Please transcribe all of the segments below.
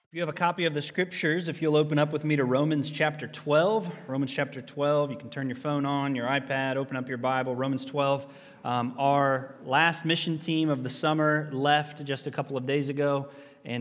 If you have a copy of the scriptures, if you'll open up with me to Romans chapter 12. Romans chapter 12, you can turn your phone on, your iPad, open up your Bible, Romans 12. Our last mission team of the summer left just a couple of days ago, and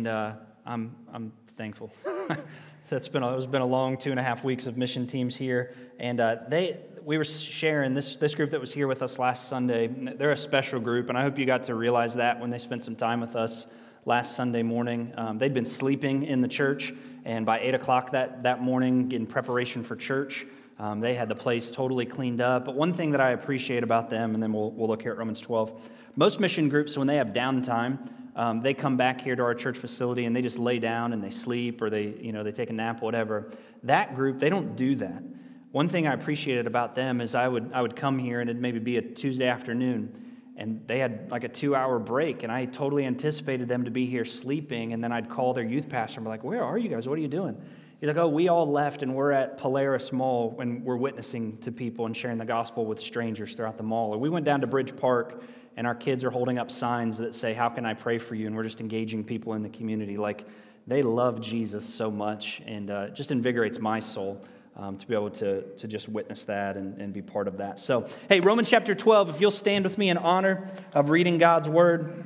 I'm thankful. It's been a long 2.5 weeks of mission teams here, and we were sharing this group that was here with us last Sunday. They're a special group, and I hope you got to realize that when they spent some time with us last Sunday morning. They'd been sleeping in the church, and by 8 o'clock that morning, in preparation for church, they had the place totally cleaned up. But one thing that I appreciate about them, and then we'll look here at Romans 12, most mission groups, when they have downtime, they come back here to our church facility and they just lay down and they sleep, or they take a nap, whatever. That group, they don't do that. One thing I appreciated about them is I would come here, and it'd maybe be a Tuesday afternoon, and they had like a 2-hour break, and I totally anticipated them to be here sleeping, and then I'd call their youth pastor and be like, "Where are you guys? What are you doing?" He's like, "Oh, we all left, and we're at Polaris Mall, and we're witnessing to people and sharing the gospel with strangers throughout the mall." Or we went down to Bridge Park, and our kids are holding up signs that say, "How can I pray for you?" And we're just engaging people in the community. Like, they love Jesus so much, and it just invigorates my soul to be able to just witness that and be part of that. So, hey, Romans chapter 12, if you'll stand with me in honor of reading God's word.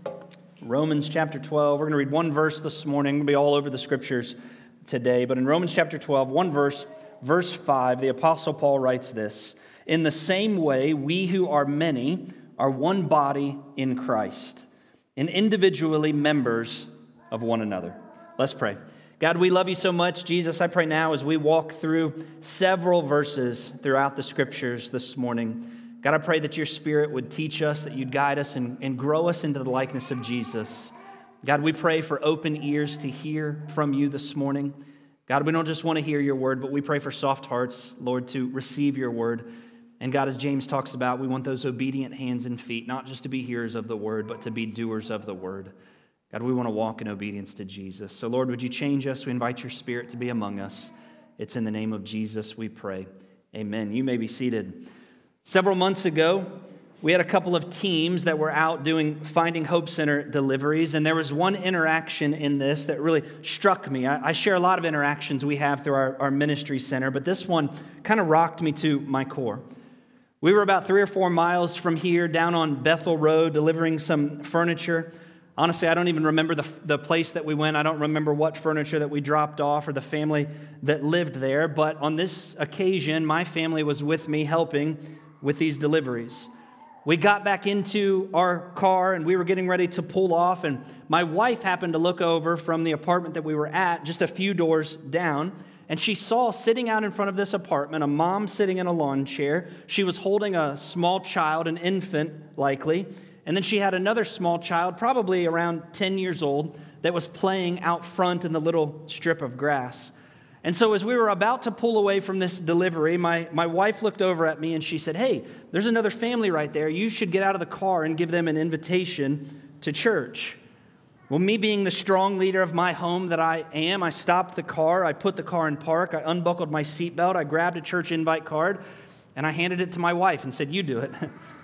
Romans chapter 12, we're going to read one verse this morning. We'll be all over the scriptures today. But in Romans chapter 12, one verse, verse 5, the Apostle Paul writes this: "In the same way, we who are many are one body in Christ, and individually members of one another." Let's pray. God, we love you so much. Jesus, I pray now as we walk through several verses throughout the scriptures this morning, God, I pray that your Spirit would teach us, that you'd guide us and grow us into the likeness of Jesus. God, we pray for open ears to hear from you this morning. God, we don't just want to hear your word, but we pray for soft hearts, Lord, to receive your word. And God, as James talks about, we want those obedient hands and feet, not just to be hearers of the word, but to be doers of the word. God, we want to walk in obedience to Jesus. So, Lord, would you change us? We invite your Spirit to be among us. It's in the name of Jesus we pray. Amen. You may be seated. Several months ago, we had a couple of teams that were out doing Finding Hope Center deliveries, and there was one interaction in this that really struck me. I share a lot of interactions we have through our ministry center, but this one kind of rocked me to my core. We were about 3 or 4 miles from here, down on Bethel Road, delivering some furniture. Honestly, I don't even remember the place that we went. I don't remember what furniture that we dropped off or the family that lived there. But on this occasion, my family was with me helping with these deliveries. We got back into our car and we were getting ready to pull off. And my wife happened to look over from the apartment that we were at just a few doors down. And she saw sitting out in front of this apartment a mom sitting in a lawn chair. She was holding a small child, an infant likely. And then she had another small child, probably around 10 years old, that was playing out front in the little strip of grass. And so as we were about to pull away from this delivery, my wife looked over at me and she said, "Hey, there's another family right there. You should get out of the car and give them an invitation to church." Well, me being the strong leader of my home that I am, I stopped the car, I put the car in park, I unbuckled my seatbelt, I grabbed a church invite card, and I handed it to my wife and said, "You do it."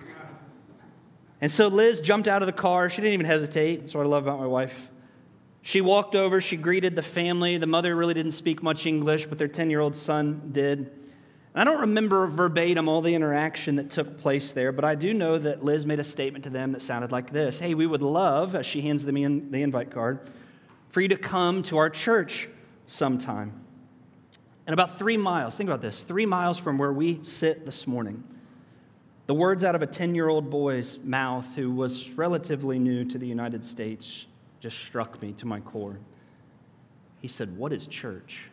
And so Liz jumped out of the car. She didn't even hesitate. That's what I love about my wife. She walked over. She greeted the family. The mother really didn't speak much English, but their 10-year-old son did. And I don't remember verbatim all the interaction that took place there, but I do know that Liz made a statement to them that sounded like this: "Hey, we would love," as she hands them the invite card, "for you to come to our church sometime." And about 3 miles, think about this, 3 miles from where we sit this morning, the words out of a 10-year-old boy's mouth who was relatively new to the United States just struck me to my core. He said, "What is church?"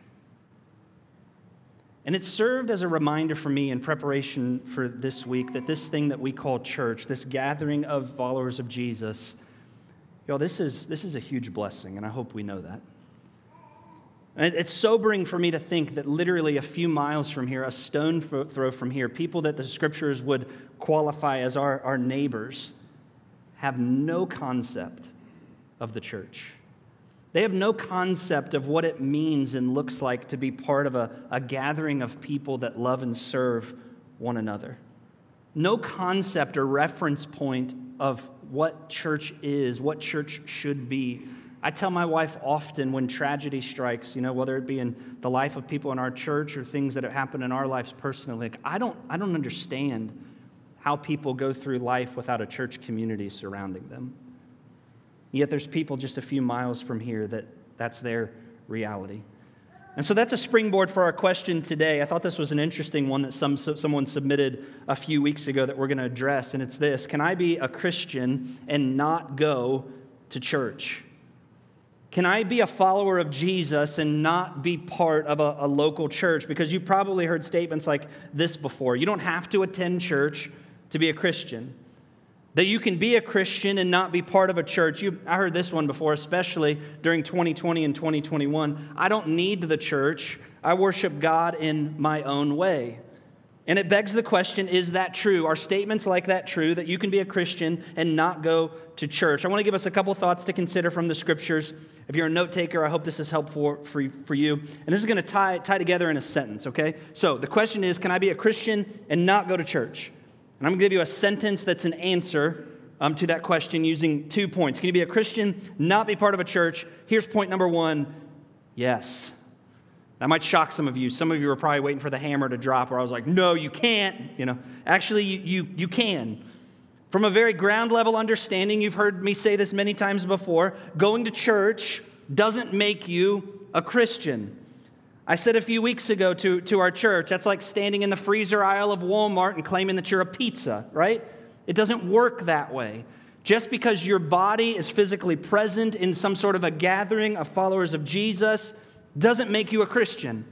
And it served as a reminder for me in preparation for this week that this thing that we call church, this gathering of followers of Jesus, y'all, this is a huge blessing, and I hope we know that. And it's sobering for me to think that literally a few miles from here, a stone throw from here, people that the scriptures would qualify as our neighbors have no concept of the church. They have no concept of what it means and looks like to be part of a gathering of people that love and serve one another. No concept or reference point of what church is, what church should be I tell my wife often when tragedy strikes, whether it be in the life of people in our church or things that have happened in our lives personally, like, I don't understand how people go through life without a church community surrounding them. Yet there's people just a few miles from here that's their reality. And so that's a springboard for our question today. I thought this was an interesting one that someone submitted a few weeks ago that we're going to address, and it's this: can I be a Christian and not go to church? Can I be a follower of Jesus and not be part of a local church? Because you've probably heard statements like this before. You don't have to attend church to be a Christian. That you can be a Christian and not be part of a church. I heard this one before, especially during 2020 and 2021. I don't need the church. I worship God in my own way. And it begs the question, is that true? Are statements like that true, that you can be a Christian and not go to church? I want to give us a couple thoughts to consider from the Scriptures. If you're a note taker, I hope this is helpful for you. And this is going to tie together in a sentence, okay? So the question is, can I be a Christian and not go to church? And I'm going to give you a sentence that's an answer to that question using 2 points. Can you be a Christian, not be part of a church? Here's point number 1, yes. That might shock some of you. Some of you are probably waiting for the hammer to drop, where I was like, no, you can't. Actually, you can. From a very ground level understanding, you've heard me say this many times before, going to church doesn't make you a Christian. I said a few weeks ago to our church, that's like standing in the freezer aisle of Walmart and claiming that you're a pizza, right? It doesn't work that way. Just because your body is physically present in some sort of a gathering of followers of Jesus doesn't make you a Christian.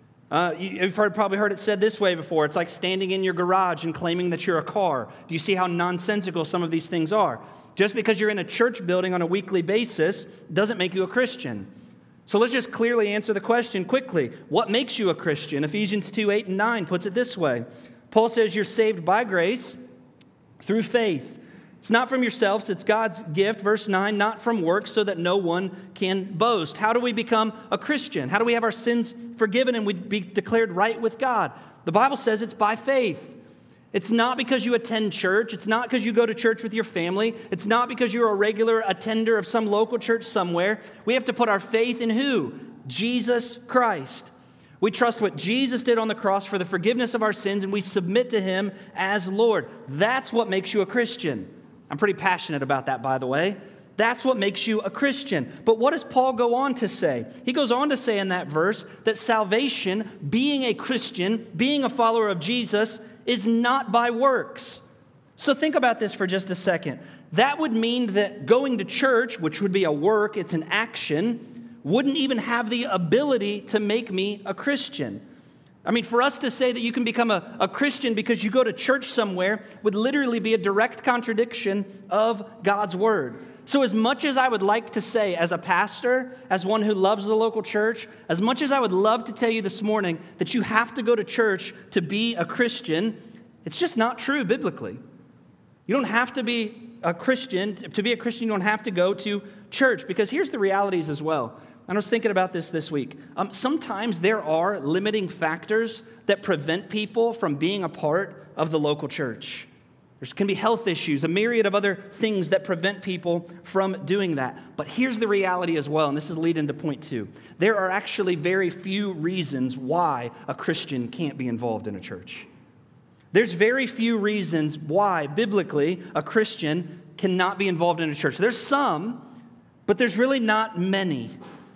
You've probably heard it said this way before. It's like standing in your garage and claiming that you're a car. Do you see how nonsensical some of these things are? Just because you're in a church building on a weekly basis doesn't make you a Christian. So let's just clearly answer the question quickly. What makes you a Christian? Ephesians 2:8-9 puts it this way. Paul says you're saved by grace through faith. It's not from yourselves, it's God's gift. Verse 9, not from works, so that no one can boast. How do we become a Christian? How do we have our sins forgiven and we be declared right with God? The Bible says it's by faith. It's not because you attend church. It's not because you go to church with your family. It's not because you're a regular attender of some local church somewhere. We have to put our faith in who? Jesus Christ. We trust what Jesus did on the cross for the forgiveness of our sins, and we submit to Him as Lord. That's what makes you a Christian. I'm pretty passionate about that, by the way. That's what makes you a Christian. But what does Paul go on to say? He goes on to say in that verse that salvation, being a Christian, being a follower of Jesus, is not by works. So think about this for just a second. That would mean that going to church, which would be a work, it's an action, wouldn't even have the ability to make me a Christian. I mean, for us to say that you can become a Christian because you go to church somewhere would literally be a direct contradiction of God's word. So as much as I would like to say as a pastor, as one who loves the local church, as much as I would love to tell you this morning that you have to go to church to be a Christian, it's just not true biblically. You don't have to be a Christian. To be a Christian, you don't have to go to church, because here's the realities as well. I was thinking about this week. Sometimes there are limiting factors that prevent people from being a part of the local church. There can be health issues, a myriad of other things that prevent people from doing that. But here's the reality as well, and this is leading to point 2. There are actually very few reasons why a Christian can't be involved in a church. There's very few reasons why, biblically, a Christian cannot be involved in a church. There's some, but there's really not many.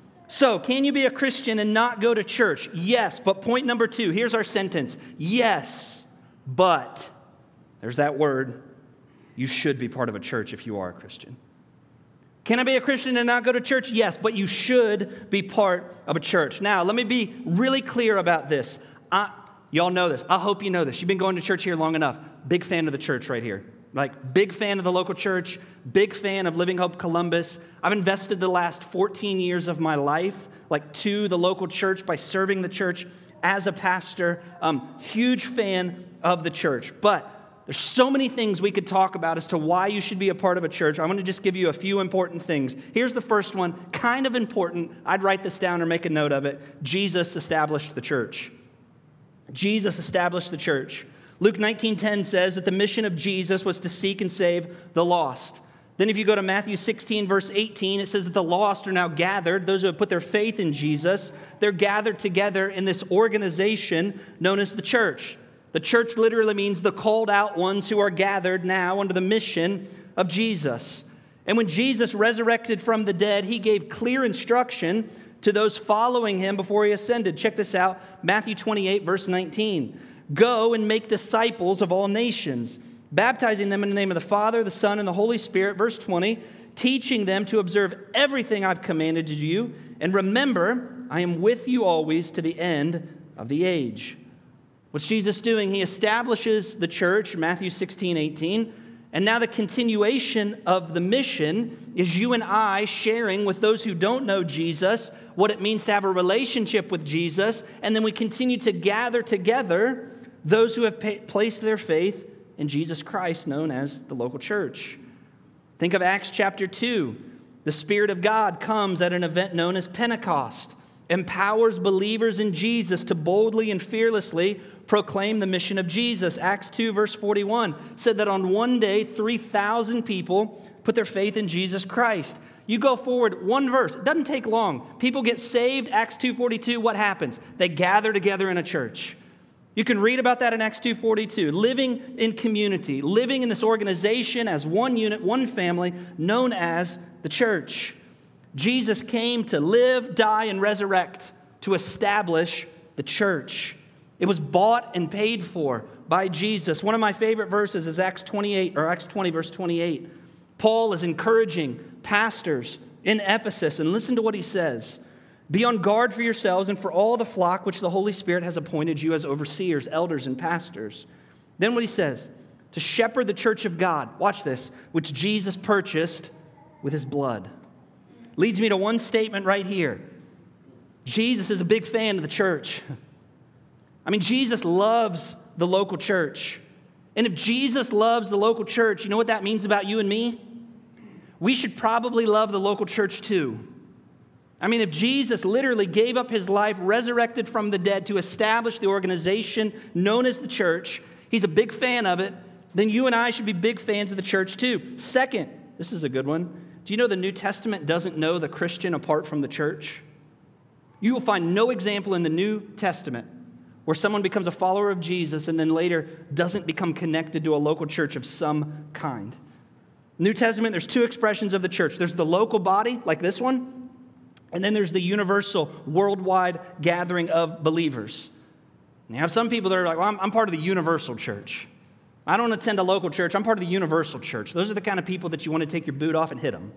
So, can you be a Christian and not go to church? Yes, but point number 2, here's our sentence. Yes, but... there's that word. You should be part of a church if you are a Christian. Can I be a Christian and not go to church? Yes, but you should be part of a church. Now, let me be really clear about this. Y'all know this. I hope you know this. You've been going to church here long enough. Big fan of the church right here. Like, big fan of the local church. Big fan of Living Hope Columbus. I've invested the last 14 years of my life, to the local church by serving the church as a pastor. Huge fan of the church. But there's so many things we could talk about as to why you should be a part of a church. I'm going to just give you a few important things. Here's the first one, kind of important. I'd write this down or make a note of it. Jesus established the church. Jesus established the church. Luke 19:10 says that the mission of Jesus was to seek and save the lost. Then if you go to Matthew 16, verse 18, it says that the lost are now gathered. Those who have put their faith in Jesus, they're gathered together in this organization known as the church. The church literally means the called out ones who are gathered now under the mission of Jesus. And when Jesus resurrected from the dead, he gave clear instruction to those following him before he ascended. Check this out, Matthew 28, verse 19. Go and make disciples of all nations, baptizing them in the name of the Father, the Son, and the Holy Spirit. Verse 20, teaching them to observe everything I've commanded you. And remember, I am with you always to the end of the age. What's Jesus doing? He establishes the church, Matthew 16, 18. And now the continuation of the mission is you and I sharing with those who don't know Jesus what it means to have a relationship with Jesus. And then we continue to gather together those who have placed their faith in Jesus Christ, known as the local church. Think of Acts chapter 2. The Spirit of God comes at an event known as Pentecost, empowers believers in Jesus to boldly and fearlessly proclaim the mission of Jesus. Acts 2, verse 41 said that on one day, 3,000 people put their faith in Jesus Christ. You go forward one verse, it doesn't take long. People get saved. Acts 2:42, what happens? They gather together in a church. You can read about that in Acts 2:42. Living in community, living in this organization as one unit, one family, known as the church. Jesus came to live, die, and resurrect to establish the church. It was bought and paid for by Jesus. One of my favorite verses is Acts 20, verse 28. Paul is encouraging pastors in Ephesus, and listen to what he says. Be on guard for yourselves and for all the flock which the Holy Spirit has appointed you as overseers, elders, and pastors. Then what he says, to shepherd the church of God, watch this, which Jesus purchased with his blood. Leads me to one statement right here. Jesus is a big fan of the church. I mean, Jesus loves the local church. And if Jesus loves the local church, you know what that means about you and me? We should probably love the local church too. I mean, if Jesus literally gave up his life, resurrected from the dead to establish the organization known as the church, he's a big fan of it, then you and I should be big fans of the church too. Second, this is a good one. Do you know the New Testament doesn't know the Christian apart from the church? You will find no example in the New Testament where someone becomes a follower of Jesus and then later doesn't become connected to a local church of some kind. New Testament, there's two expressions of the church. There's the local body, like this one, and then there's the universal, worldwide gathering of believers. And you have some people that are like, well, I'm part of the universal church. I don't attend a local church. I'm part of the universal church. Those are the kind of people that you want to take your boot off and hit them.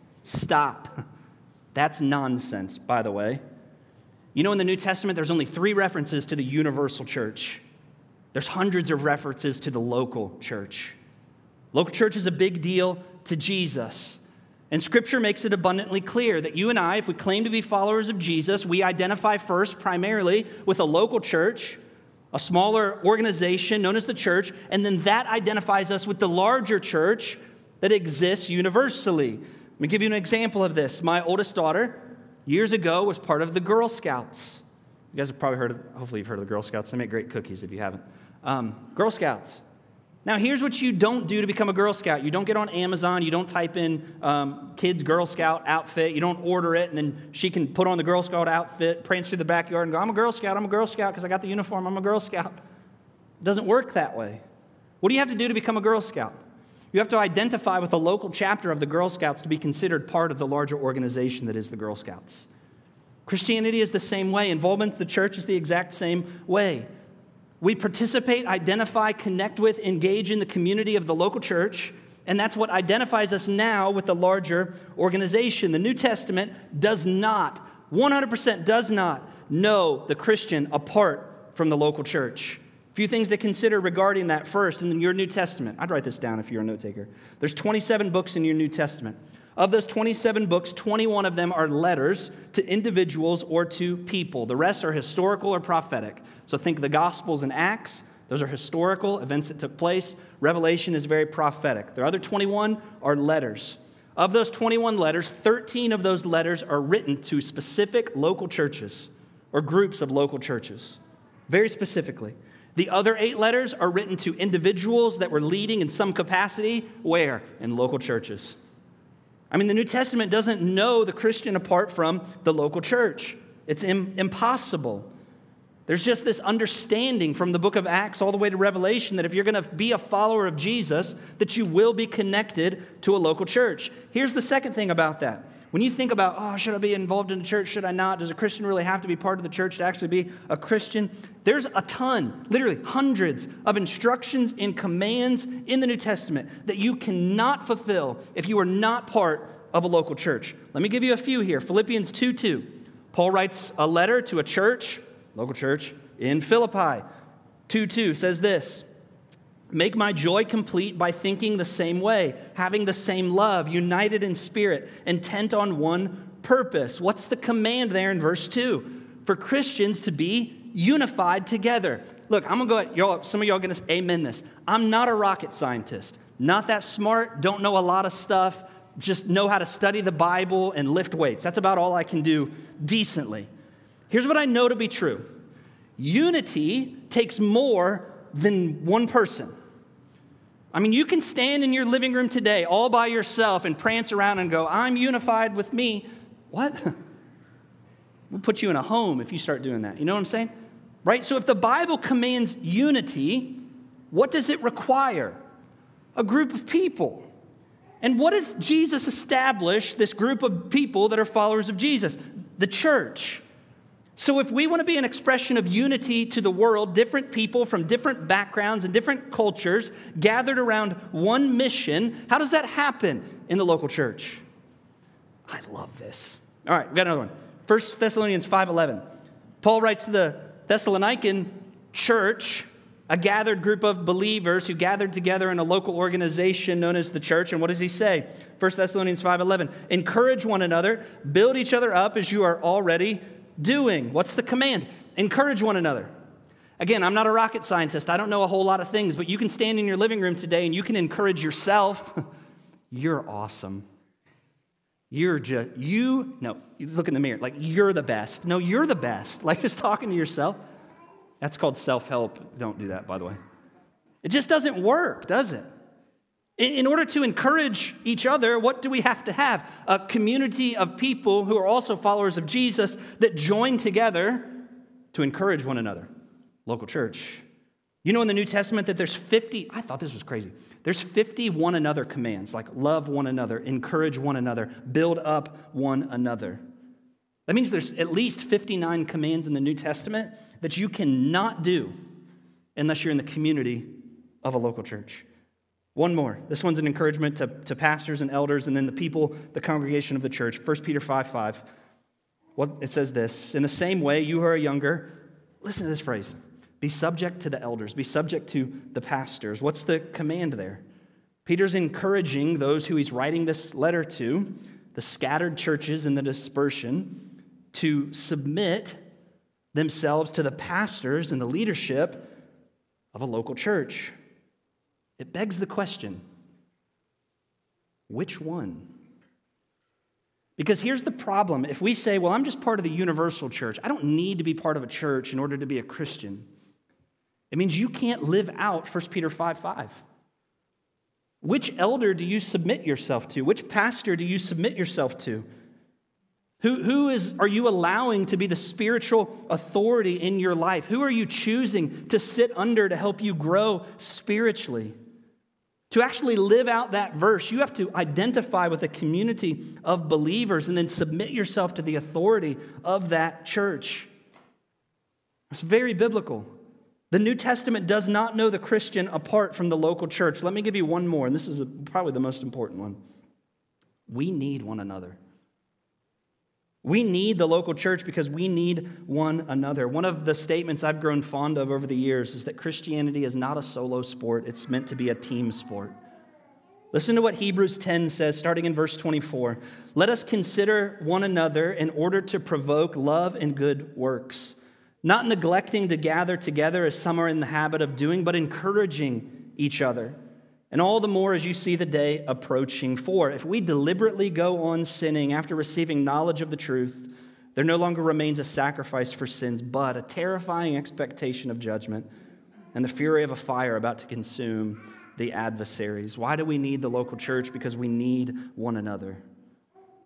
Stop. That's nonsense, by the way. You know, in the New Testament, there's only 3 references to the universal church. There's hundreds of references to the local church. Local church is a big deal to Jesus. And Scripture makes it abundantly clear that you and I, if we claim to be followers of Jesus, we identify first primarily with a local church, a smaller organization known as the church, and then that identifies us with the larger church that exists universally. Let me give you an example of this. My oldest daughter, years ago, was part of the Girl Scouts. You guys have probably heard of, hopefully you've heard of the Girl Scouts. They make great cookies if you haven't. Girl Scouts. Now, here's what you don't do to become a Girl Scout. You don't get on Amazon. You don't type in kids Girl Scout outfit. You don't order it, and then she can put on the Girl Scout outfit, prance through the backyard, and go, I'm a Girl Scout because I got the uniform. I'm a Girl Scout. It doesn't work that way. What do you have to do to become a Girl Scout? You have to identify with a local chapter of the Girl Scouts to be considered part of the larger organization that is the Girl Scouts. Christianity is the same way. Involvement in the church is the exact same way. We participate, identify, connect with, engage in the community of the local church, and that's what identifies us now with the larger organization. The New Testament does not, 100% does not know the Christian apart from the local church. A few things to consider regarding that first in your New Testament. I'd write this down if you're a note taker. There's 27 books in your New Testament. Of those 27 books, 21 of them are letters to individuals or to people. The rest are historical or prophetic. So think the Gospels and Acts. Those are historical events that took place. Revelation is very prophetic. The other 21 are letters. Of those 21 letters, 13 of those letters are written to specific local churches or groups of local churches, very specifically. The other 8 letters are written to individuals that were leading in some capacity. Where? In local churches. I mean, the New Testament doesn't know the Christian apart from the local church. It's impossible. There's just this understanding from the book of Acts all the way to Revelation that if you're going to be a follower of Jesus, that you will be connected to a local church. Here's the second thing about that. When you think about, should I be involved in a church? Should I not? Does a Christian really have to be part of the church to actually be a Christian? There's a ton, literally hundreds of instructions and commands in the New Testament that you cannot fulfill if you are not part of a local church. Let me give you a few here. Philippians 2:2. Paul writes a letter to a church, local church, in Philippi. 2:2 says this, "Make my joy complete by thinking the same way, having the same love, united in spirit, intent on one purpose." What's the command there in verse 2? For Christians to be unified together. Look, I'm going to go at, some of y'all are going to amen this. I'm not a rocket scientist. Not that smart, don't know a lot of stuff, just know how to study the Bible and lift weights. That's about all I can do decently. Here's what I know to be true. Unity takes more than one person. I mean, you can stand in your living room today all by yourself and prance around and go, I'm unified with me. What? We'll put you in a home if you start doing that. You know what I'm saying? Right? So if the Bible commands unity, what does it require? A group of people. And what does Jesus establish this group of people that are followers of Jesus? The church. So if we want to be an expression of unity to the world, different people from different backgrounds and different cultures gathered around one mission, how does that happen in the local church? I love this. All right, we got another one. 1 Thessalonians 5:11. Paul writes to the Thessalonican church, a gathered group of believers who gathered together in a local organization known as the church. And what does he say? 1 Thessalonians 5:11. Encourage one another, build each other up as you are already doing. What's the command? Encourage one another. Again, I'm not a rocket scientist. I don't know a whole lot of things, but you can stand in your living room today and you can encourage yourself. You're awesome. You look in the mirror, like you're the best. No, you're the best. Like just talking to yourself. That's called self-help. Don't do that, by the way. It just doesn't work, does it? In order to encourage each other, what do we have to have? A community of people who are also followers of Jesus that join together to encourage one another. Local church. You know in the New Testament that there's 50, I thought this was crazy. There's 50 one another commands, like love one another, encourage one another, build up one another. That means there's at least 59 commands in the New Testament that you cannot do unless you're in the community of a local church. One more. This one's an encouragement to pastors and elders and then the people, the congregation of the church. 1 Peter 5:5. It says this, in the same way, you who are younger, listen to this phrase, be subject to the elders, be subject to the pastors. What's the command there? Peter's encouraging those who he's writing this letter to, the scattered churches in the dispersion, to submit themselves to the pastors and the leadership of a local church. It begs the question, which one? Because here's the problem. If we say, well, I'm just part of the universal church, I don't need to be part of a church in order to be a Christian, it means you can't live out 1 Peter 5:5. Which elder do you submit yourself to? Which pastor do you submit yourself to? Who are you allowing to be the spiritual authority in your life? Who are you choosing to sit under to help you grow spiritually? To actually live out that verse, you have to identify with a community of believers and then submit yourself to the authority of that church. It's very biblical. The New Testament does not know the Christian apart from the local church. Let me give you one more, and this is probably the most important one. We need one another. We need the local church because we need one another. One of the statements I've grown fond of over the years is that Christianity is not a solo sport. It's meant to be a team sport. Listen to what Hebrews 10 says, starting in verse 24. Let us consider one another in order to provoke love and good works, not neglecting to gather together as some are in the habit of doing, but encouraging each other. And all the more as you see the day approaching. For if we deliberately go on sinning after receiving knowledge of the truth, there no longer remains a sacrifice for sins, but a terrifying expectation of judgment and the fury of a fire about to consume the adversaries. Why do we need the local church? Because we need one another.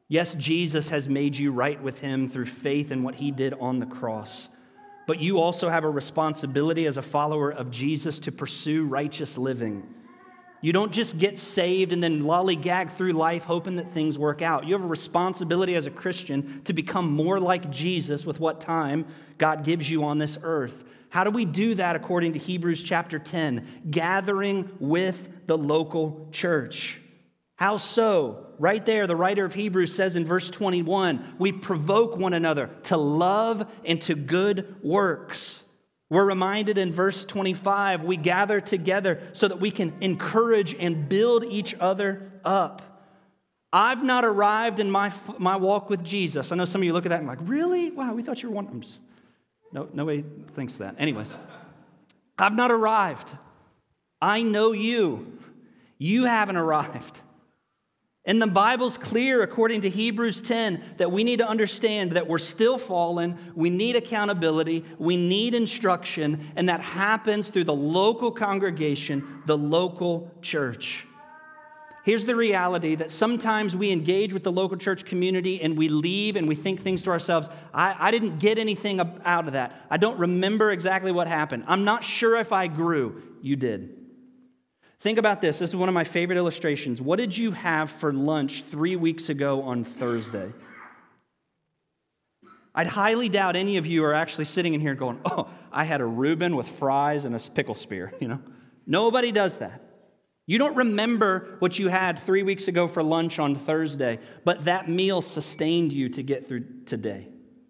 Yes, Jesus has made you right with him through faith in what he did on the cross. But you also have a responsibility as a follower of Jesus to pursue righteous living. You don't just get saved and then lollygag through life hoping that things work out. You have a responsibility as a Christian to become more like Jesus with what time God gives you on this earth. How do we do that according to Hebrews chapter 10? Gathering with the local church. How so? Right there, the writer of Hebrews says in verse 21, we provoke one another to love and to good works. We're reminded in verse 25, we gather together so that we can encourage and build each other up. I've not arrived in my walk with Jesus. I know some of you look at that and like, really? Wow, we thought you were one. No, nobody thinks that. Anyways, I've not arrived. I know you. You haven't arrived. And the Bible's clear, according to Hebrews 10, that we need to understand that we're still fallen, we need accountability, we need instruction, and that happens through the local congregation, the local church. Here's the reality that sometimes we engage with the local church community and we leave and we think things to ourselves, I didn't get anything out of that. I don't remember exactly what happened. I'm not sure if I grew. You did. Think about this. This is one of my favorite illustrations. What did you have for lunch 3 weeks ago on Thursday? I'd highly doubt any of you are actually sitting in here going, oh, I had a Reuben with fries and a pickle spear, Nobody does that. You don't remember what you had 3 weeks ago for lunch on Thursday, but that meal sustained you to get through today.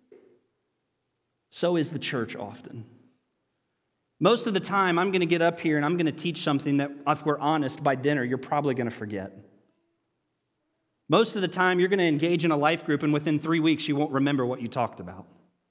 So is the church often. Most of the time, I'm going to get up here and I'm going to teach something that, if we're honest, by dinner, you're probably going to forget. Most of the time, you're going to engage in a life group and within 3 weeks, you won't remember what you talked about.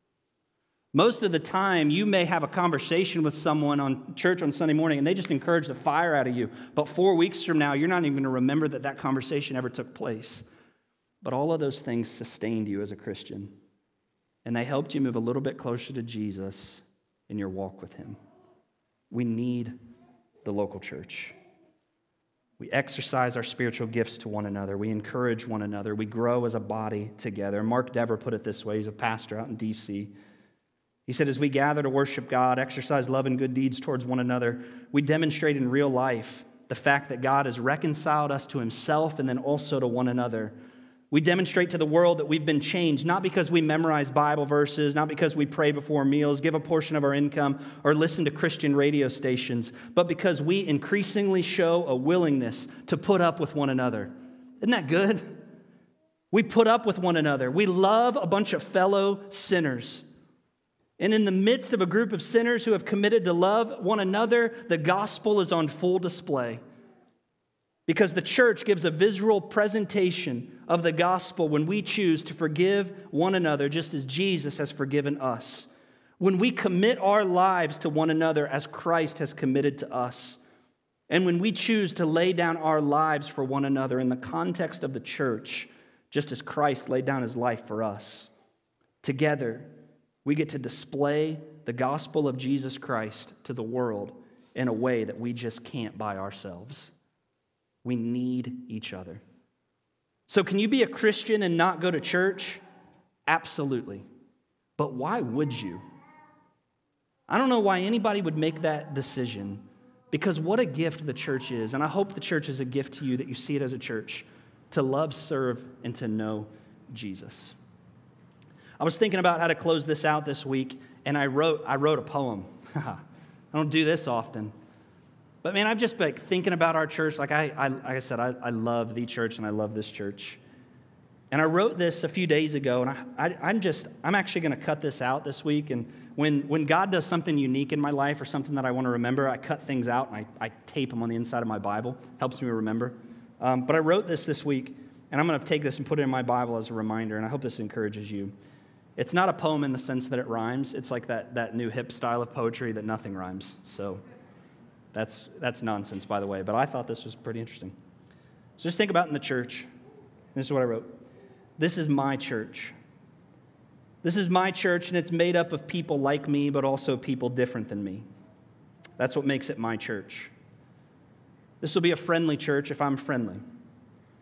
Most of the time, you may have a conversation with someone on church on Sunday morning and they just encourage the fire out of you. But 4 weeks from now, you're not even going to remember that conversation ever took place. But all of those things sustained you as a Christian. And they helped you move a little bit closer to Jesus in your walk with him. We need the local church. We exercise our spiritual gifts to one another. We encourage one another. We grow as a body together. Mark Dever put it this way. He's a pastor out in D.C. He said, as we gather to worship God, exercise love and good deeds towards one another, we demonstrate in real life the fact that God has reconciled us to himself and then also to one another. We demonstrate to the world that we've been changed, not because we memorize Bible verses, not because we pray before meals, give a portion of our income, or listen to Christian radio stations, but because we increasingly show a willingness to put up with one another. Isn't that good? We put up with one another. We love a bunch of fellow sinners. And in the midst of a group of sinners who have committed to love one another, the gospel is on full display. Because the church gives a visual presentation of the gospel when we choose to forgive one another just as Jesus has forgiven us. When we commit our lives to one another as Christ has committed to us. And when we choose to lay down our lives for one another in the context of the church, just as Christ laid down his life for us. Together, we get to display the gospel of Jesus Christ to the world in a way that we just can't by ourselves. We need each other. So can you be a Christian and not go to church? Absolutely. But why would you? I don't know why anybody would make that decision, because what a gift the church is. And I hope the church is a gift to you, that you see it as a church, to love, serve, and to know Jesus. I was thinking about how to close this out this week, and I wrote a poem. I don't do this often. But man, I've just been thinking about our church. Like I said, I love the church and I love this church. And I wrote this a few days ago, and I'm actually going to cut this out this week. And when God does something unique in my life or something that I want to remember, I cut things out and I tape them on the inside of my Bible. Helps me remember. But I wrote this week, and I'm going to take this and put it in my Bible as a reminder, and I hope this encourages you. It's not a poem in the sense that it rhymes. It's like that new hip style of poetry that nothing rhymes. So that's nonsense, by the way, but I thought this was pretty interesting. So just think about in the church. This is what I wrote. This is my church. This is my church, and it's made up of people like me, but also people different than me. That's what makes it my church. This will be a friendly church if I'm friendly.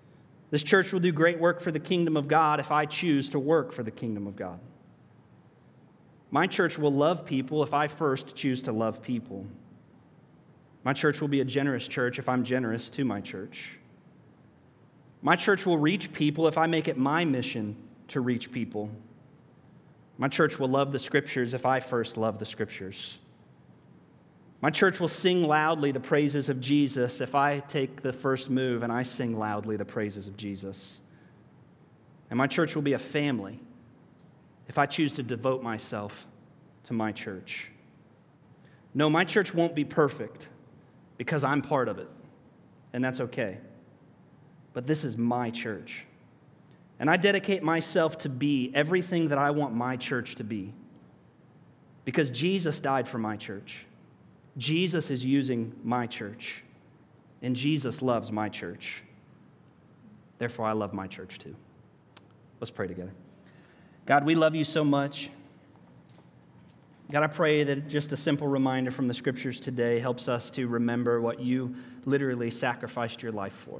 This church will do great work for the kingdom of God if I choose to work for the kingdom of God. My church will love people if I first choose to love people. My church will be a generous church if I'm generous to my church. My church will reach people if I make it my mission to reach people. My church will love the Scriptures if I first love the Scriptures. My church will sing loudly the praises of Jesus if I take the first move and I sing loudly the praises of Jesus. And my church will be a family if I choose to devote myself to my church. No, my church won't be perfect because I'm part of it, and that's okay. But this is my church. And I dedicate myself to be everything that I want my church to be. Because Jesus died for my church. Jesus is using my church. And Jesus loves my church. Therefore, I love my church too. Let's pray together. God, we love you so much. God, I pray that just a simple reminder from the Scriptures today helps us to remember what you literally sacrificed your life for.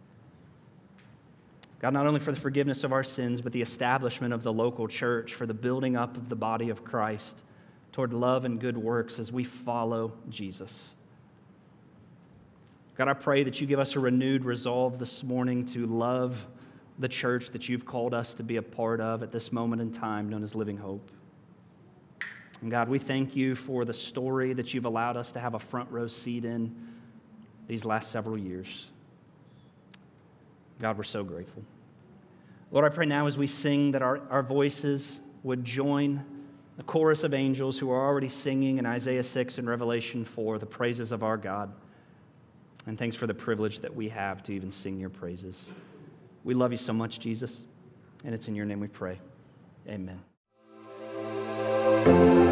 God, not only for the forgiveness of our sins, but the establishment of the local church, for the building up of the body of Christ toward love and good works as we follow Jesus. God, I pray that you give us a renewed resolve this morning to love the church that you've called us to be a part of at this moment in time, known as Living Hope. And God, we thank you for the story that you've allowed us to have a front row seat in these last several years. God, we're so grateful. Lord, I pray now as we sing that our voices would join the chorus of angels who are already singing in Isaiah 6 and Revelation 4 the praises of our God. And thanks for the privilege that we have to even sing your praises. We love you so much, Jesus, and it's in your name we pray. Amen.